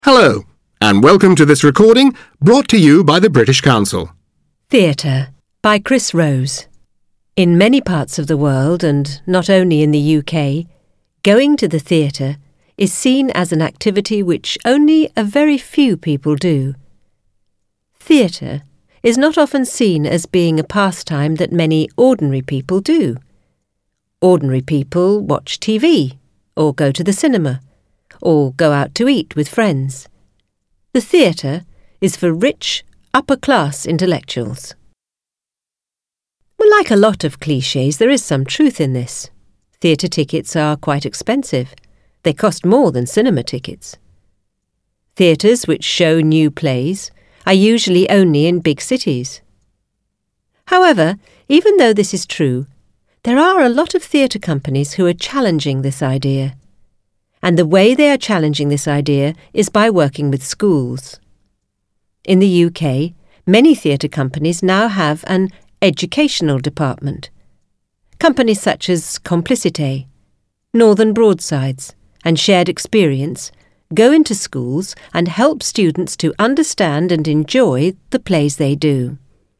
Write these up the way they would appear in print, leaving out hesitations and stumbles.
Hello, and welcome to this recording brought to you by the British Council. Theatre by Chris Rose. In many parts of the world, and not only in the UK, going to the theatre is seen as an activity which only a very few people do. Theatre is not often seen as being a pastime that many ordinary people do. Ordinary people watch TV, or go to the cinema, or go out to eat with friends. The theatre is for rich, upper-class intellectuals. Well, like a lot of clichés, there is some truth in this. Theatre tickets are quite expensive. They cost more than cinema tickets. Theatres which show new plays are usually only in big cities. However, even though this is true, there are a lot of theatre companies who are challenging this idea. And the way they are challenging this idea is by working with schools. In the UK, many theatre companies now have an educational department. Companies such as Complicité, Northern Broadsides, and Shared Experience go into schools and help students to understand and enjoy the plays they do.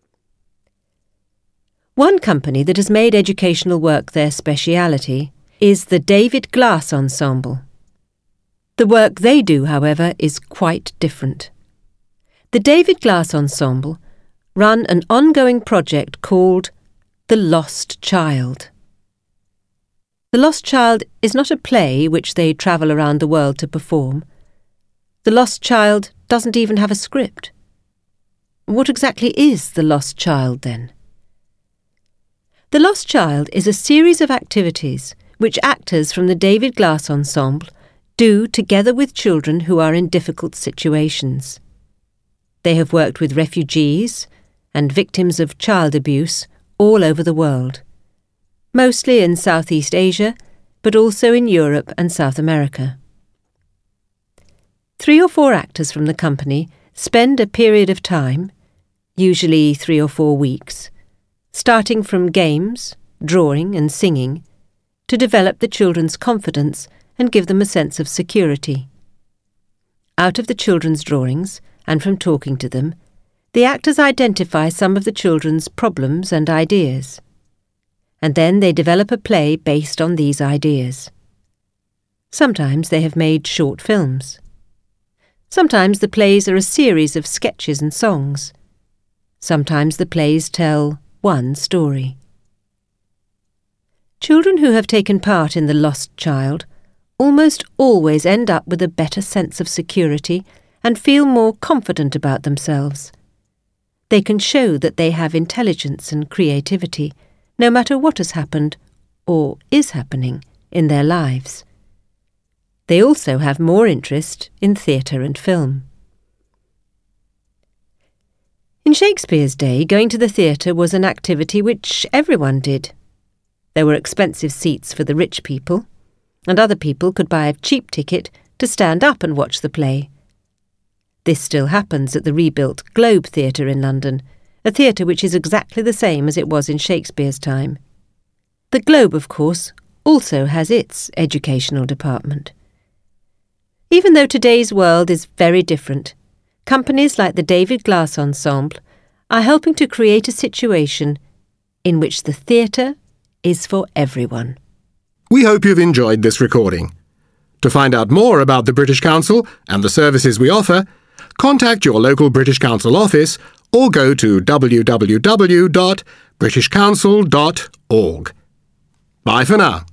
One company that has made educational work their speciality is the David Glass Ensemble. The work they do, however, is quite different. The David Glass Ensemble run an ongoing project called The Lost Child. The Lost Child is not a play which they travel around the world to perform. The Lost Child doesn't even have a script. What exactly is The Lost Child, then? The Lost Child is a series of activities which actors from the David Glass Ensemble do together with children who are in difficult situations. They have worked with refugees and victims of child abuse all over the world, mostly in Southeast Asia, but also in Europe and South America. 3 or 4 actors from the company spend a period of time, usually 3 or 4 weeks, starting from games, drawing and singing, to develop the children's confidence and give them a sense of security. Out of the children's drawings, and from talking to them, the actors identify some of the children's problems and ideas. And then they develop a play based on these ideas. Sometimes they have made short films. Sometimes the plays are a series of sketches and songs. Sometimes the plays tell one story. Children who have taken part in The Lost Child almost always end up with a better sense of security and feel more confident about themselves. They can show that they have intelligence and creativity, no matter what has happened or is happening in their lives. They also have more interest in theatre and film. In Shakespeare's day, going to the theatre was an activity which everyone did. There were expensive seats for the rich people, and other people could buy a cheap ticket to stand up and watch the play. This still happens at the rebuilt Globe Theatre in London, a theatre which is exactly the same as it was in Shakespeare's time. The Globe, of course, also has its educational department. Even though today's world is very different, companies like the David Glass Ensemble are helping to create a situation in which the theatre is for everyone. We hope you've enjoyed this recording. To find out more about the British Council and the services we offer, contact your local British Council office or go to www.britishcouncil.org. Bye for now.